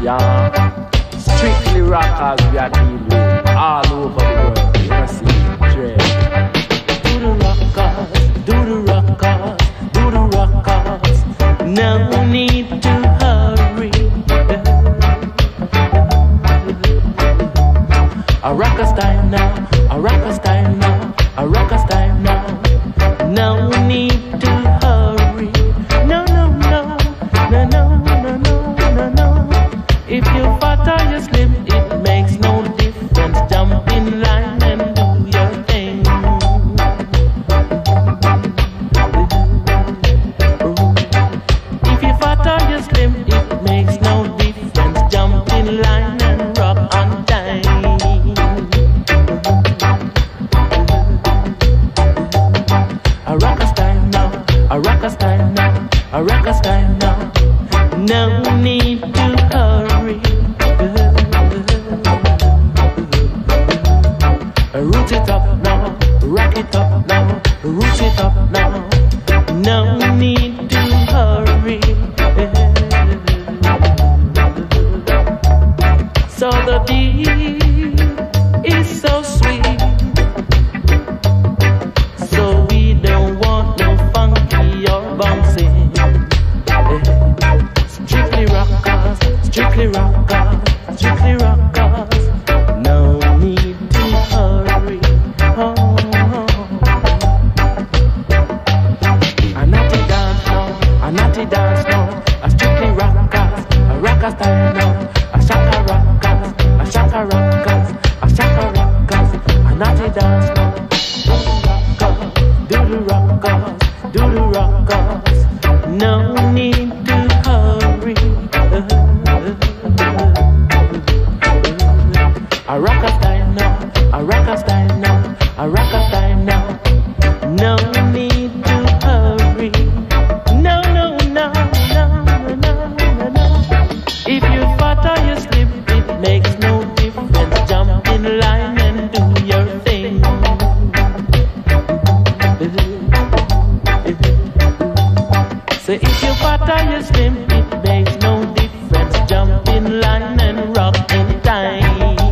Yeah, strictly rockers we are dealing with all over the world. You know, see, Dre. Do the rockers, do the rockers, do the rockers. No need to hurry. A rockers time now, a rockers time now, a rockers time now. No need to hurry. No, no, no, no, no, no, no, no, no. If you fat or you slim, it makes no difference. Jump in line and do your thing. If you fat or you slim, it makes no difference. Jump in line and rock on time. A rockers time now, a rockers time now, a rockers time now. No need to hurry. Root it up now, rock it up now, root it up now. No need to hurry. So the beat is so sweet. So we don't want no funky or bouncing. Strictly rockers, strictly rockers, strictly rockers. No need to hurry. Oh, oh. A naughty dance now, a naughty dance now. A strictly rockers, a rockers time now. A shaka rockers, a shaka rockers, a shaka rockers. A naughty dance now. Do the rockers, do the rockers. No need to hurry. A rockers time now, a rockers time now, a rockers time now. No need to hurry. No, no, no, no, no, no, no. If you fat or you slip, it makes no difference. Jump in line and do your thing. So if you fat or you slim, it makes no difference. Jump in line and rock in time.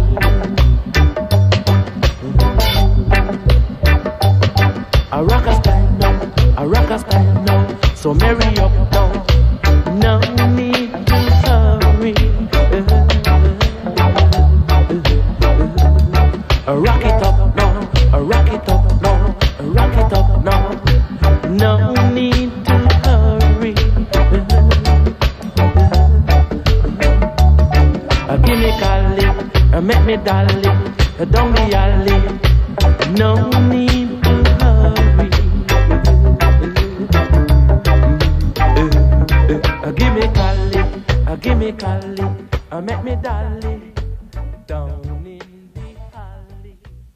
A rockers time now, a rockers time now. So marry up now. No need to hurry. Rock it up now, rock it up now, rock it up now. No need to hurry. Give me Cali, make me dolly, don't be alley. No need to hurry. Give me Cali, make me dolly, down in the alley.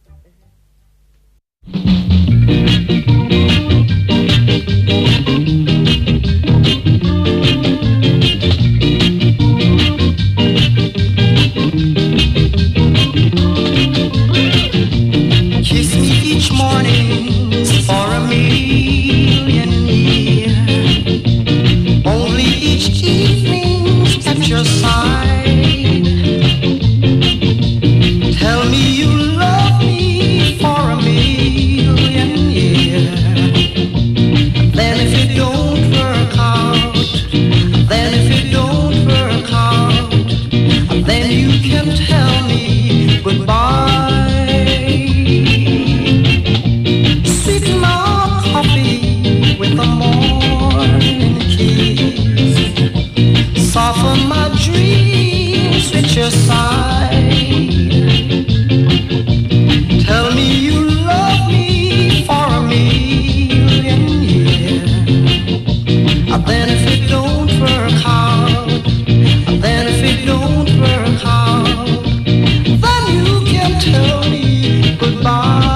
Kiss me each morning for a million years. Only each evening at your side. Tell me you love me for a million years. Then if it don't work out, then if it don't work out, then you can tell me goodbye. Sweeten my coffee with a morning kiss. Soften my dreams with your sigh. Tell me you love me for a million years. And then if it don't work out, and then if it don't work out, then you can tell me goodbye.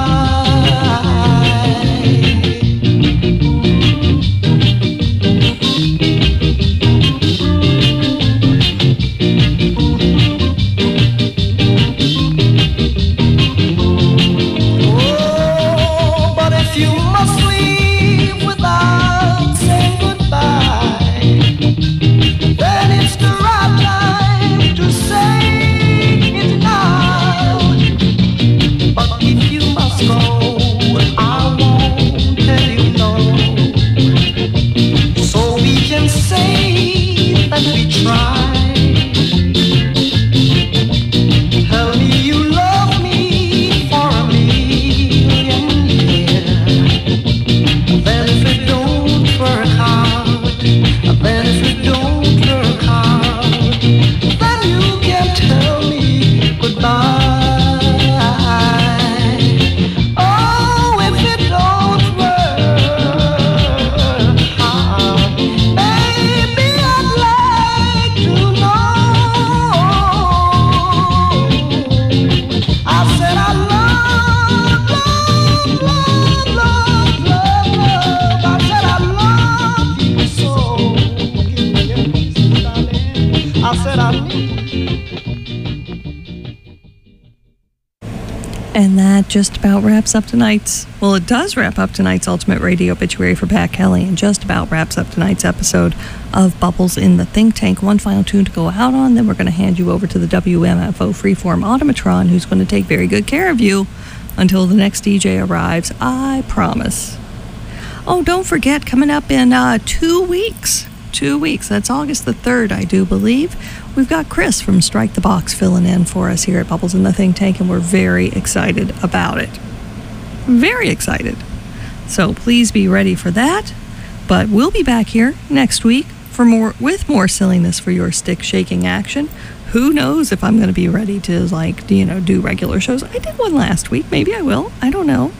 just about wraps up tonight's, well, it does wrap up tonight's Ultimate Radio Obituary for Pat Kelly, and just about wraps up tonight's episode of Bubbles in the Think Tank. One final tune to go out on, then we're going to hand you over to the WMFO Freeform Automatron, who's going to take very good care of you until the next DJ arrives, I promise. Oh, don't forget, coming up in 2 weeks, that's August the 3rd, I do believe, we've got Chris from Strike the Box filling in for us here at Bubbles in the Think Tank, and we're very excited about it. Very excited. So please be ready for that. But we'll be back here next week for more silliness for your stick shaking action. Who knows if I'm going to be ready to, do regular shows. I did one last week. Maybe I will. I don't know.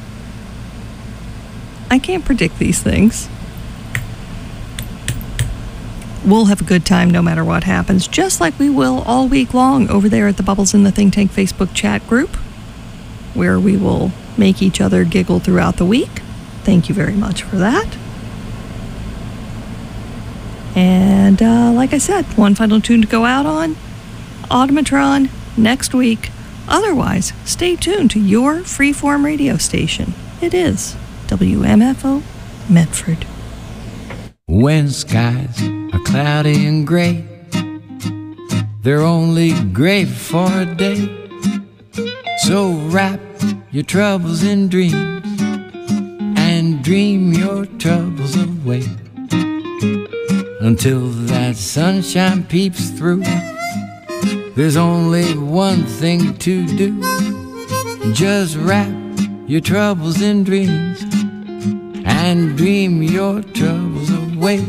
I can't predict these things. We'll have a good time no matter what happens, just like we will all week long over there at the Bubbles in the Think Tank Facebook chat group, where we will make each other giggle throughout the week. Thank you very much for that. And like I said, one final tune to go out on, Automatron next week. Otherwise, stay tuned to your freeform radio station. It is WMFO Medford. When skies are cloudy and gray, they're only gray for a day. So wrap your troubles in dreams and dream your troubles away until that sunshine peeps through. There's only one thing to do. Just wrap your troubles in dreams and dream your troubles away.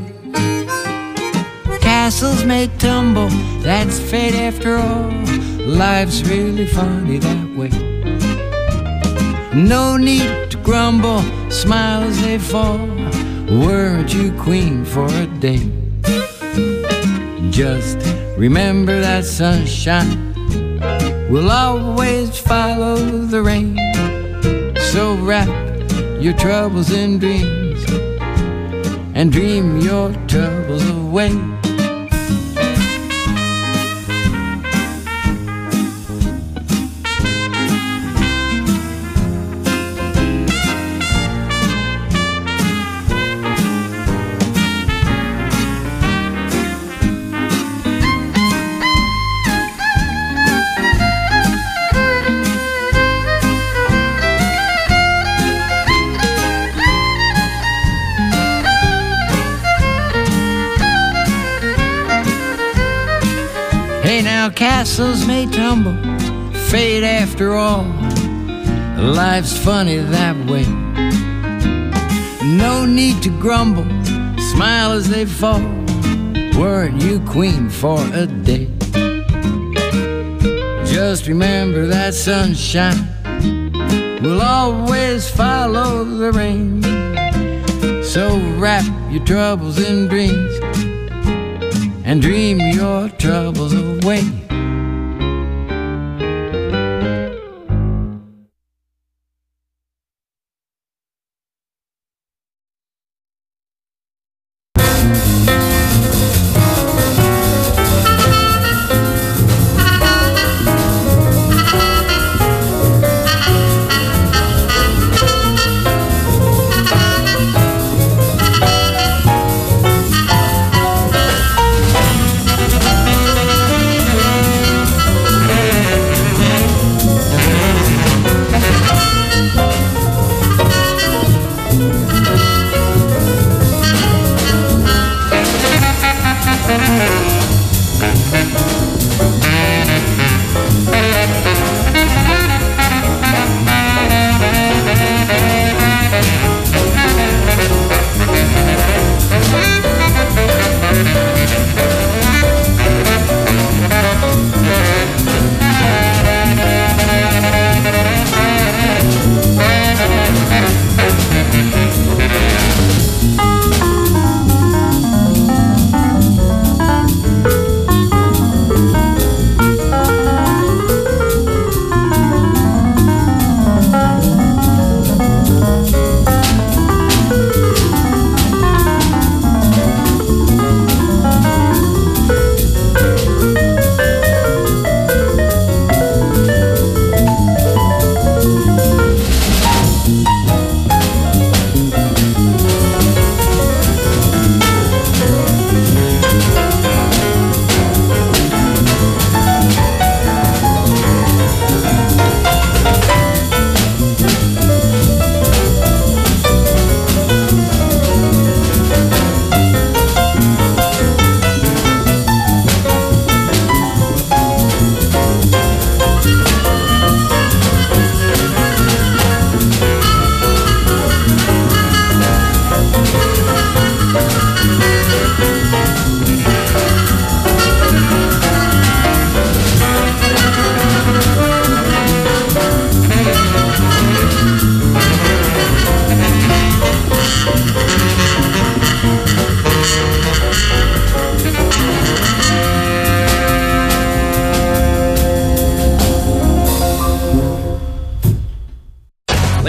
Castles may tumble, that's fate after all. Life's really funny that way. No need to grumble, smile as they fall. Weren't you queen for a day? Just remember that sunshine will always follow the rain. So wrap your troubles in dreams and dream your troubles away. Castles may tumble, fate after all. Life's funny that way. No need to grumble, smile as they fall. Weren't you queen for a day? Just remember that sunshine will always follow the rain. So wrap your troubles in dreams and dream your troubles away.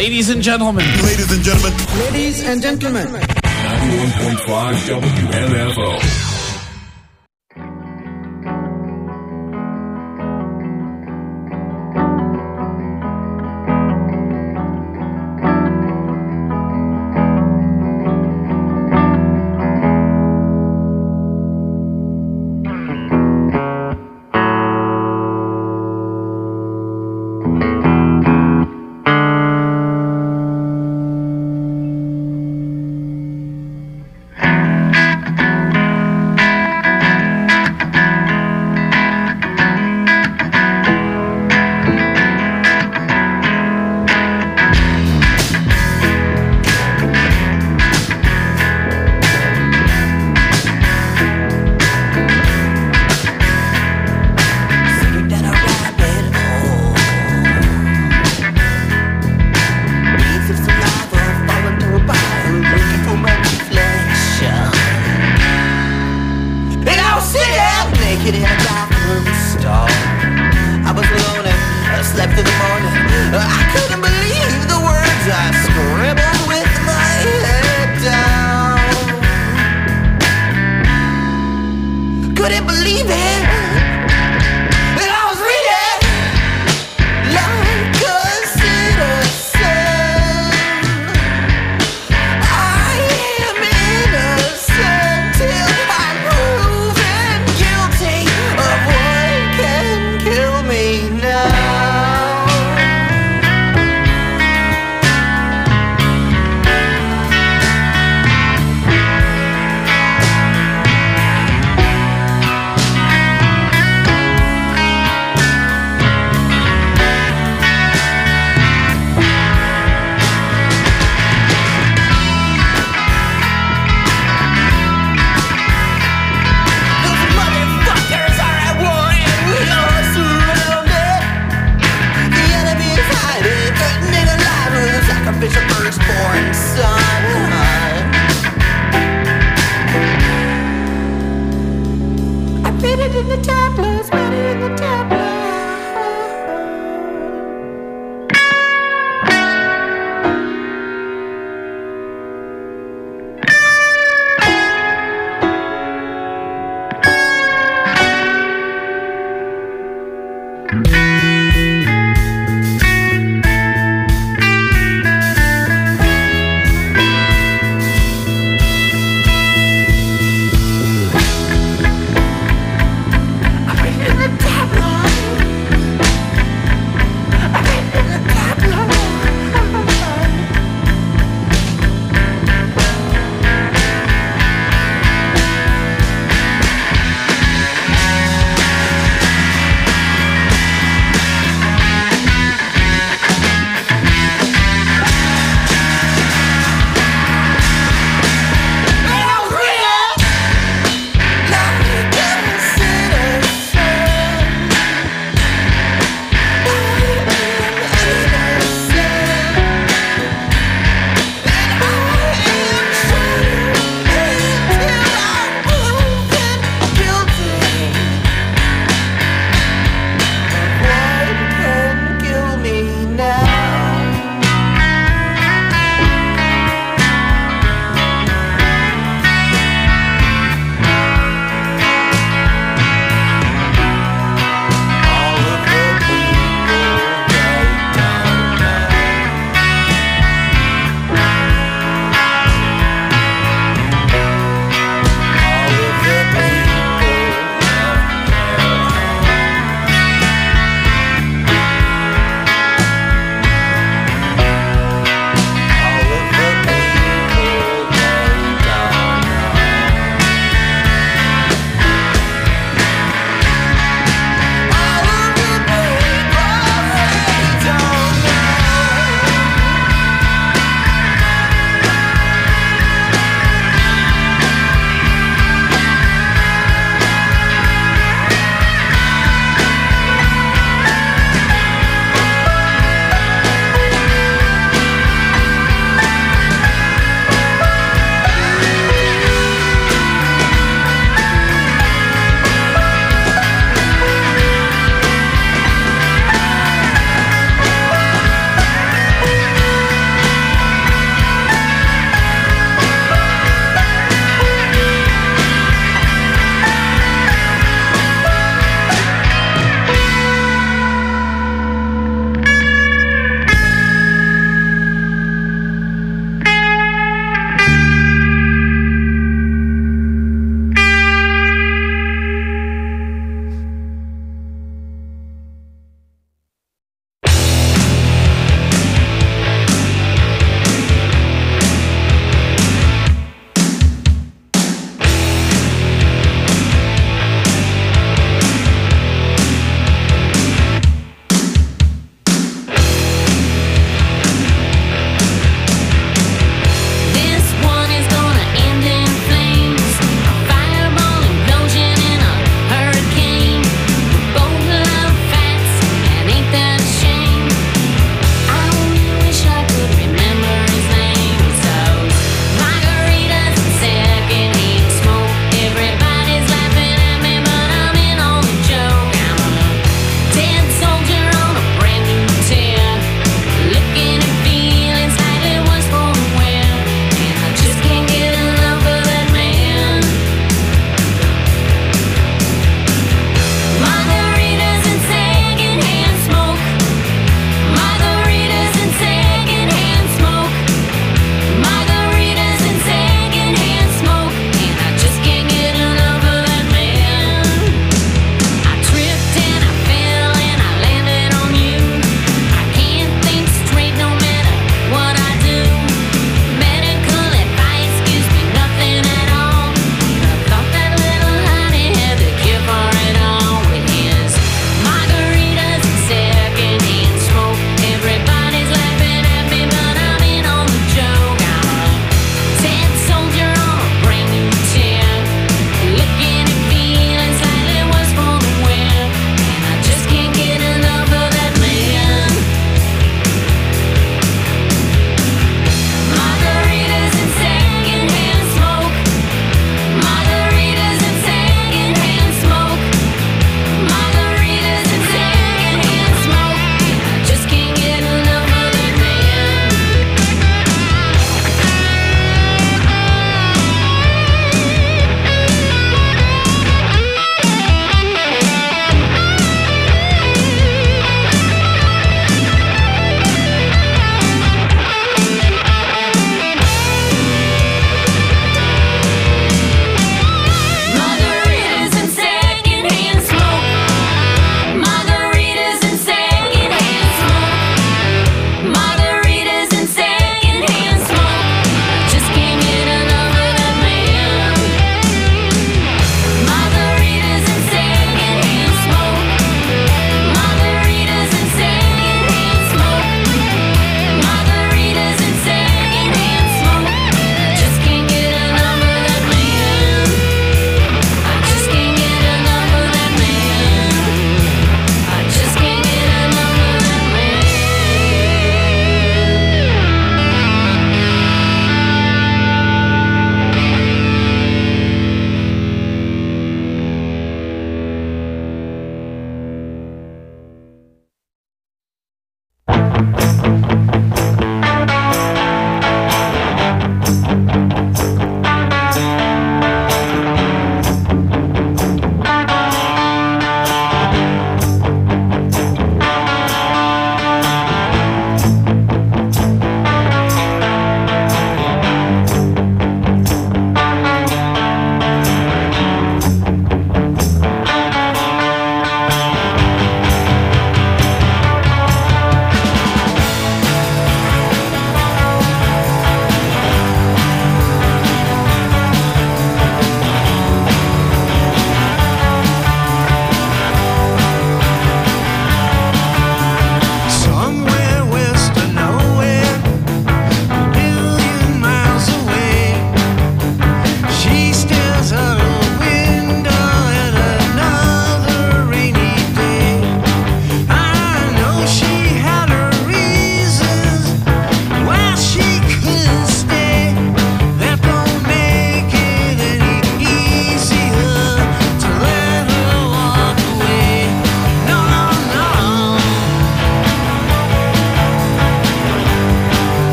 Ladies and gentlemen. Ladies and gentlemen. Ladies and gentlemen. 91.5 WMFO.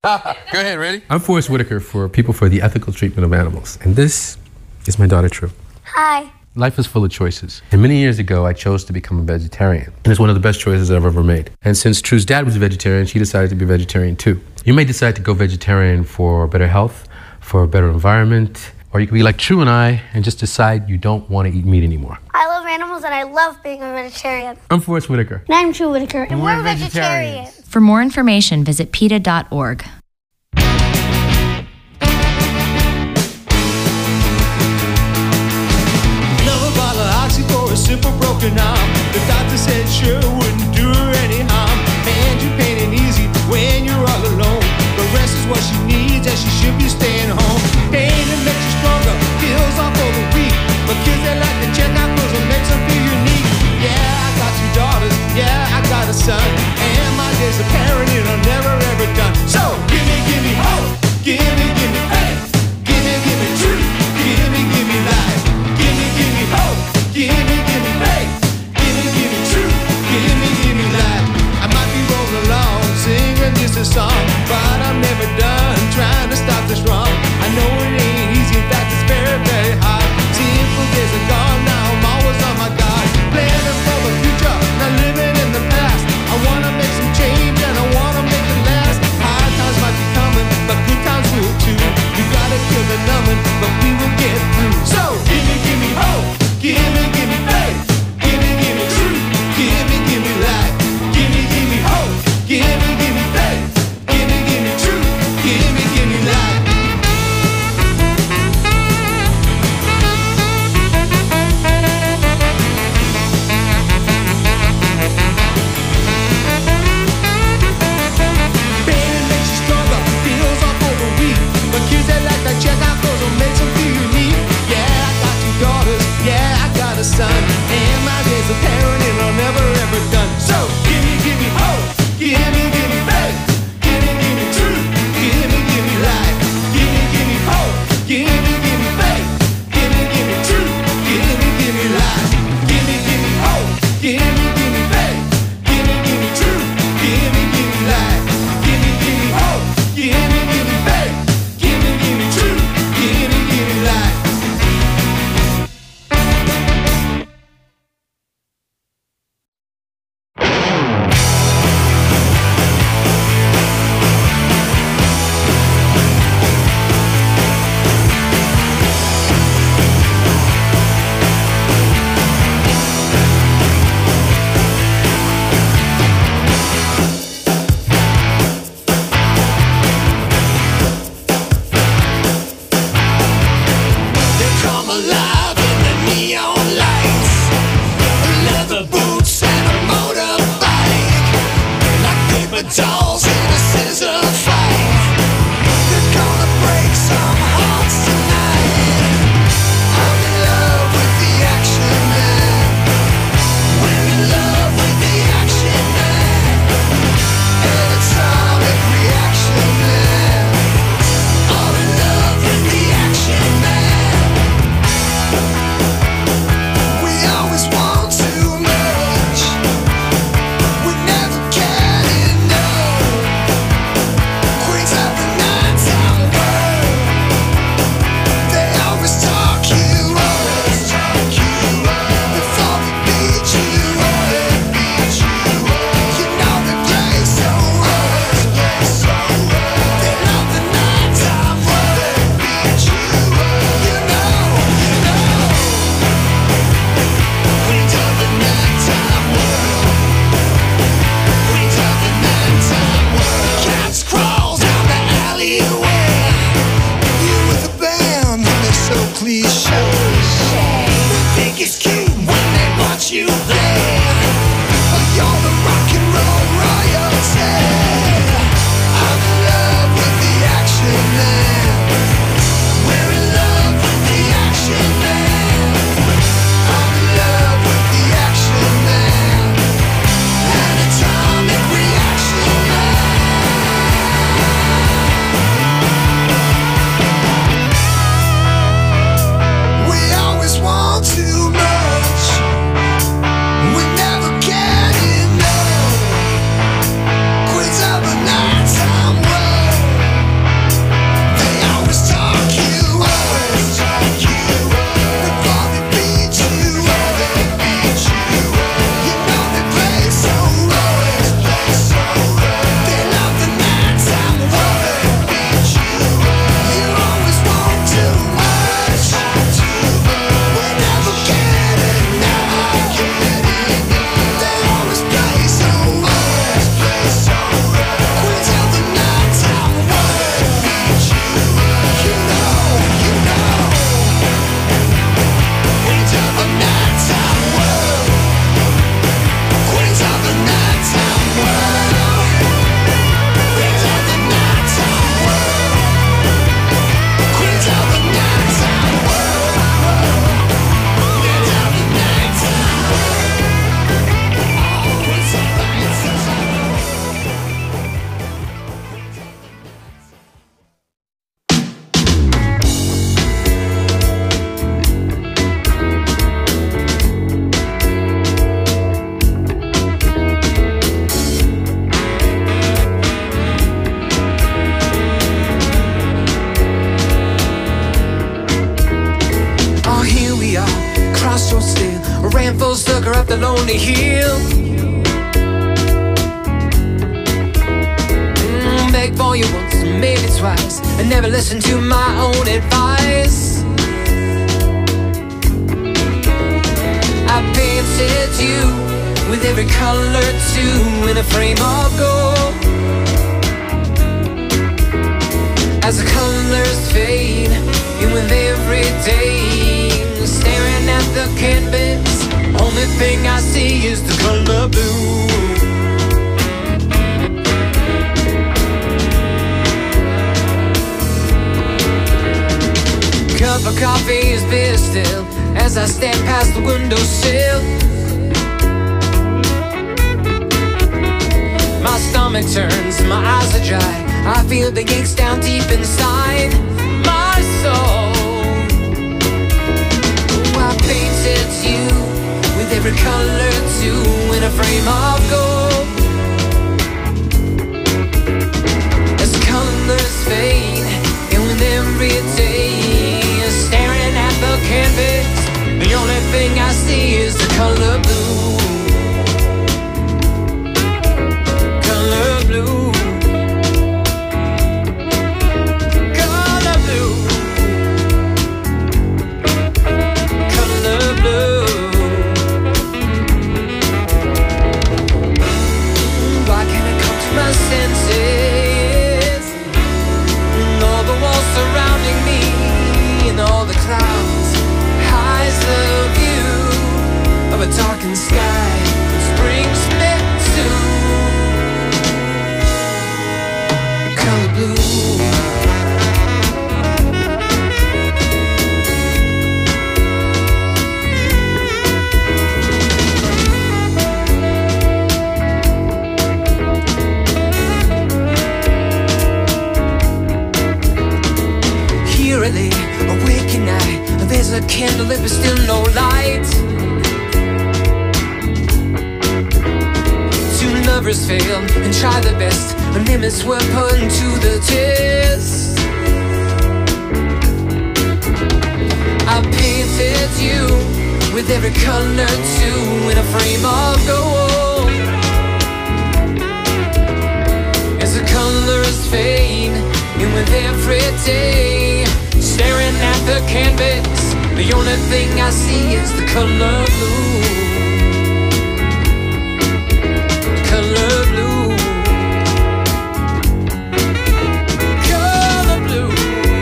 Go ahead, ready? I'm Forrest Whitaker for People for the Ethical Treatment of Animals, and this is my daughter, True. Hi. Life is full of choices, and many years ago, I chose to become a vegetarian, and it's one of the best choices I've ever made. And since True's dad was a vegetarian, she decided to be a vegetarian too. You may decide to go vegetarian for better health, for a better environment, or you could be like True and I and just decide you don't want to eat meat anymore. I love animals and I love being a vegetarian. I'm Forrest Whitaker. And I'm True Whitaker. And we're vegetarians. For more information, visit PETA.org. Another bottle of Oxy for a simple broken arm. The doctor said sure wouldn't do her any harm. And you're pain and easy when you're all alone. The rest is what she needs and she should be staying home. Pain that makes you stronger, heals off for the weak. But kids that like to check out clothes and makes them feel unique. Yeah, I got 2 daughters, yeah, I got a son. And my days of parenting are never ever done. So give me hope, give me faith. Give me truth, give me life. Give me hope, give me faith. Give me truth, give me life. I might be rolling along, singing just a song, but I'm never done trying to stop this wrong. I know it ain't easy, in fact it's very, very hard. Simple days are gone, now I'm always on my guard. Planning for the future, not living in the past. I wanna make some change and I wanna make it last. Hard times might be coming, but good times will too. We gotta kill the numbing, but we will get through. So give me hope, give me faith. Give me truth, give me life. Give me hope, give me faith. Give me truth, give me life. Pain makes you stronger, heals off for the weak. But kids that like to check out clothes will make them feel unique. Yeah, I got 2 daughters, yeah, I got a son. And my days of parenting are never ever done. So give me hope, give me faith. Give me truth, give me life. Give me hope, give me faith. Give me truth, give me life. Give me hope, give me faith. Give me truth, give me life. Give me hope, give me faith. Give me truth, give me life. They come alive in the neon lights, leather boots and a motorbike, like paper dolls in a scissor fight. They're gonna break some hearts tonight. I'm in love with the action man. We're in love with the action man. Electronic reaction man. All in love with the action man. We always want too much. We never get enough. Queens of the nighttime world. They always talk you up. Before they beat you up. You know they play so rough. They love the nighttime world. You know. Queens of the nighttime world. Queens of the nighttime world. Cats crawl down the alleyway. You with a band and it's so cliche. They think it's cute when they watch you play. But you're the rock and roll royalty. I'm in love with the action man. We're in love with the action man. I'm in love with the action man. Atomic reaction man. so still. Ran full sucker up the lonely hill. Begged for you once, maybe twice. I never listened to my own advice. I painted you with every color too, in a frame of gold. As the colors fade, and with every day, staring at the canvas, only thing I see is the color blue. Cup of coffee is bitter still, as I stand past the windowsill. My stomach turns, my eyes are dry. I feel the aches down deep inside my soul. Oh, I painted you with every color too, in a frame of gold. As the colors fade, and with every day, staring at the canvas, the only thing I see is the color blue. Color blue. Color blue. Color blue. Why can't I come to my senses? And all the walls surrounding me, and all the clouds hides the view of a darkened sky, which brings me to color blue. Eerily awake at night, there's a candle lit but still no light. Two lovers fail and try their best, limits were put to the test. I painted you with every color too, in a frame of gold. As the colors fade, and with every day, staring at the canvas, the only thing I see is the color blue. Color blue. Color blue.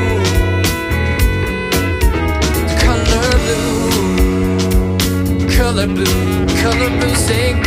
Color blue. Color blue. Color blue, sing.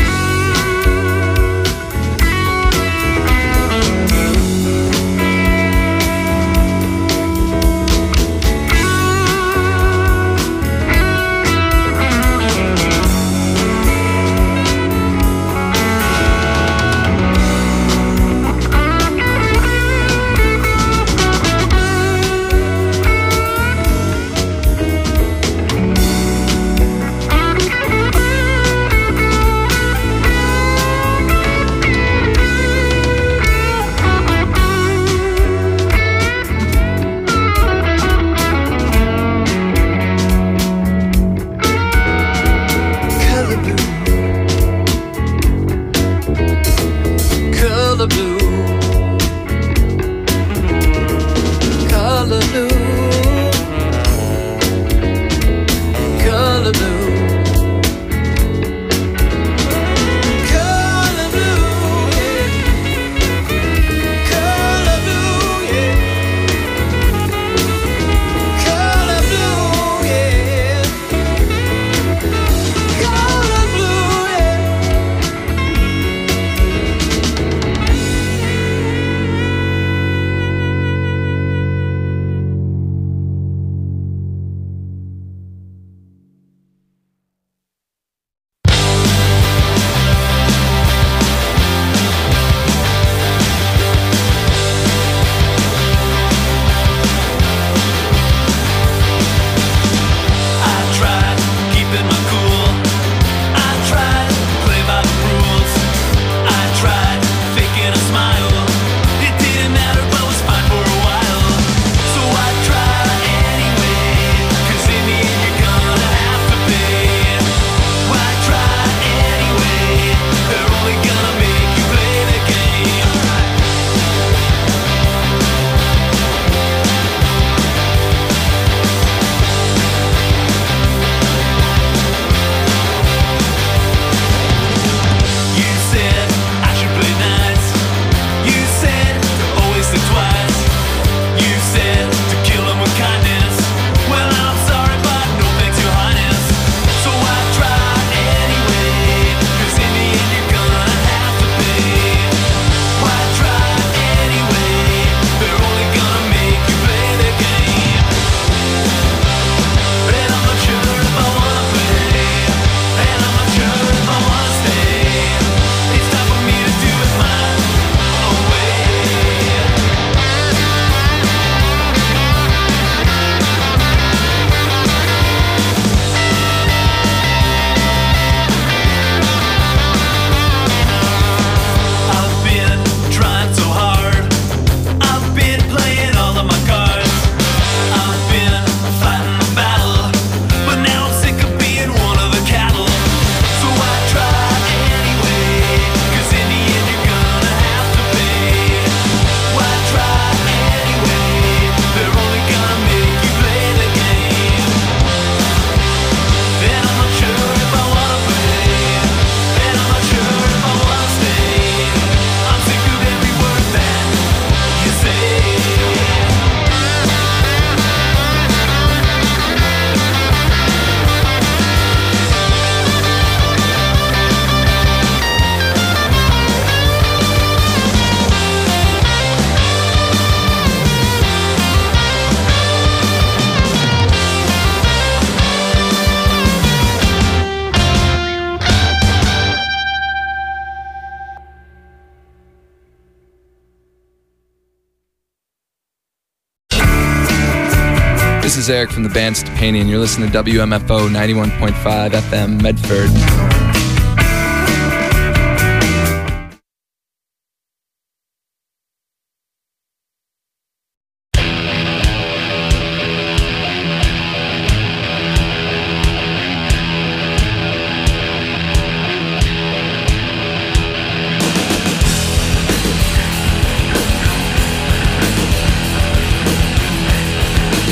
is Eric from the band Stepanian. You're listening to WMFO 91.5 FM Medford.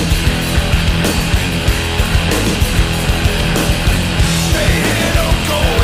Stay here, don't go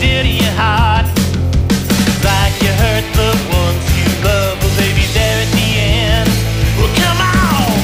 did to your heart. Like you hurt the ones you love, well, baby, there at the end. Well, come on!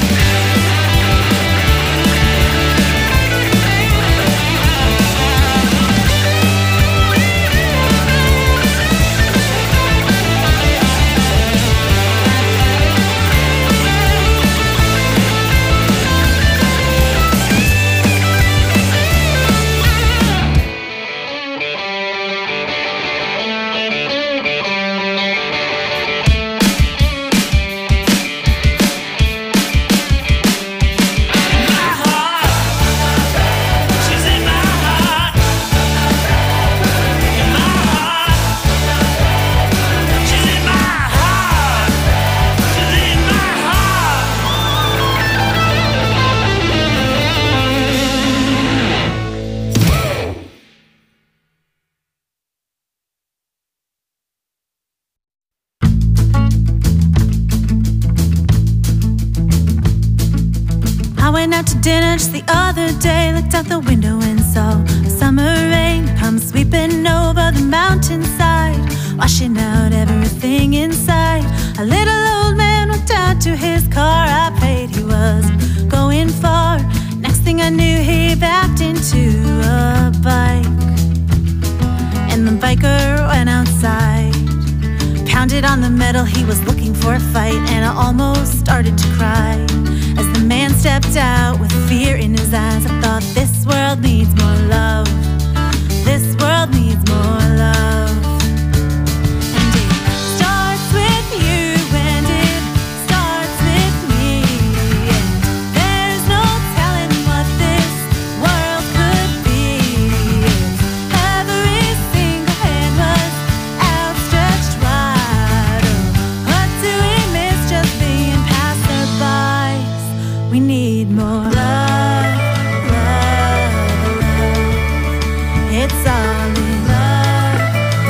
Dinner just the other day, looked out the window and saw a summer rain come sweeping over the mountainside, washing out everything inside. A little old man walked out to his car. I prayed he was going far. Next thing I knew, he backed into a bike, and the biker went outside, pounded on the metal. He was looking for a fight, and I almost started to cry as the man stepped out with fear in his eyes. I thought, this world needs more love. This world needs more love. And it starts with you, and it starts with me. And there's no telling what this world could be if every single hand was outstretched wide. Oh, what do we miss just being passerbys? We need more love, love, love. It's all in love,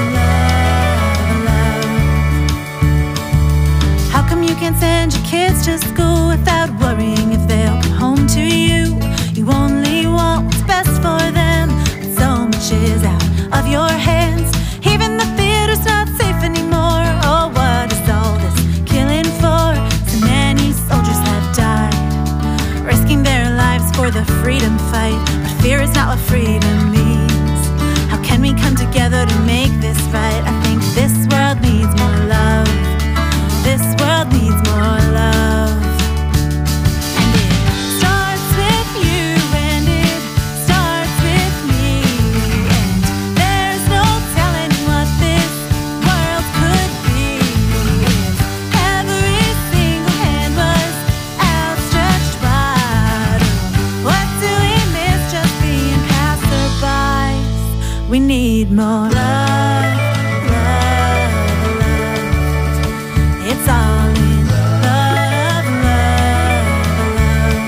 love, love. How come you can't send your kids to school without worrying if they'll come home to you? You only want what's best for them, but so much is out of your hands. Even the theater's not safe anymore. Oh, what is all this killing for? So many soldiers have died, risking their lives for the freedom fight. But fear is not what freedom means. How can we come together to make this right? I think this world needs more love. This world needs more love. And it starts with you, and it starts with me. And there's no telling what this world could be if every single hand was outstretched wide. What do we miss just being passerbys? We need more love, love, love. It's all in love, love, love.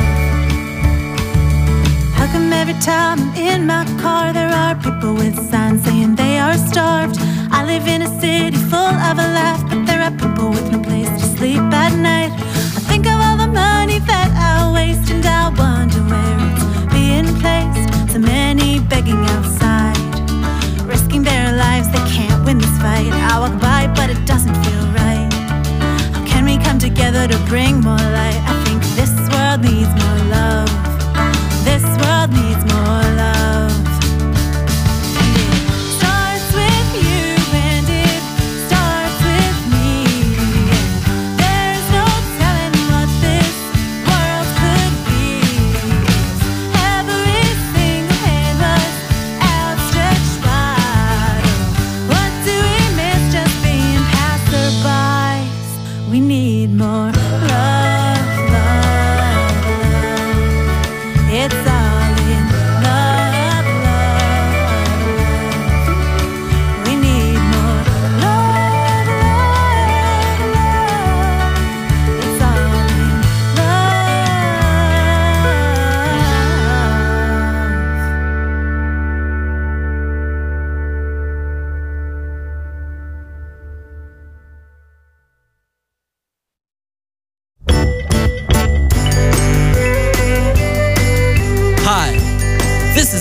How come every time I'm in my car there are people with signs saying they are starved? I live in a city full of a laugh, but there are people with no place to sleep at night. I think of all the money that I waste, and I wonder where it's being placed. So many begging outside, risking their lives, they can't win this fight. I walk by, but it doesn't feel right. How can we come together to bring more light? I think this world needs more love. This world needs more love. And it starts with you, and it starts with me. And there's no telling what this world could be if every single hand was outstretched wide. Oh, what do we miss just being passerbys? We need more love,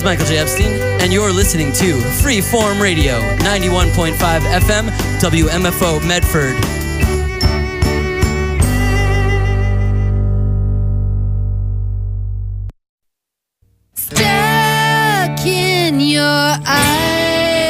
is Michael J. Epstein, and you're listening to Freeform Radio, 91.5 FM, WMFO Medford.